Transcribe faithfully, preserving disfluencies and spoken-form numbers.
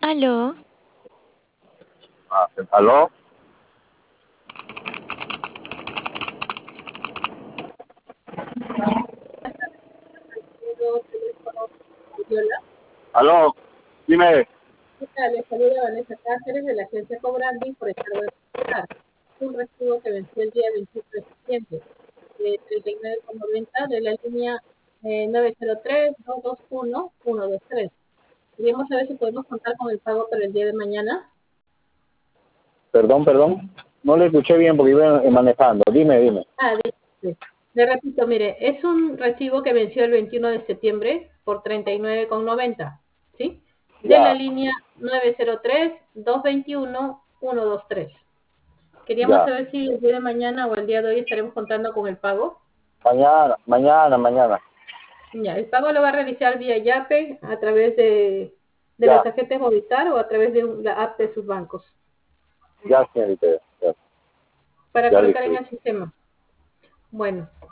Aló, Ah, ¿aló? Número teléfono Viola. ¿Aló? Dime. ¿Qué tal? Les saluda Vanessa Cáceres de la agencia Cobrandi por encargo de presentar un recibo que venció el día veintiuno de septiembre de treinta y nueve con noventa de la línea eh, nueve cero tres, dos dos uno, uno dos tres. Queríamos saber si podemos contar con el pago para el día de mañana. Perdón, perdón. No le escuché bien porque iba manejando. Dime, dime. Ah, dice, le repito, mire, es un recibo que venció el veintiuno de septiembre por treinta y nueve con noventa, ¿sí? De la Ya, línea nueve cero tres, dos dos uno, uno dos tres. Queríamos ya. saber si el día de mañana o el día de hoy estaremos contando con el pago. Mañana, mañana, mañana. Ya, el pago lo va a realizar vía Yape a través de, de la Ya, tarjeta de Movistar o a través de un- la app de sus bancos ya, señorita. Ya, para ya colocar listo. en el sistema. Bueno,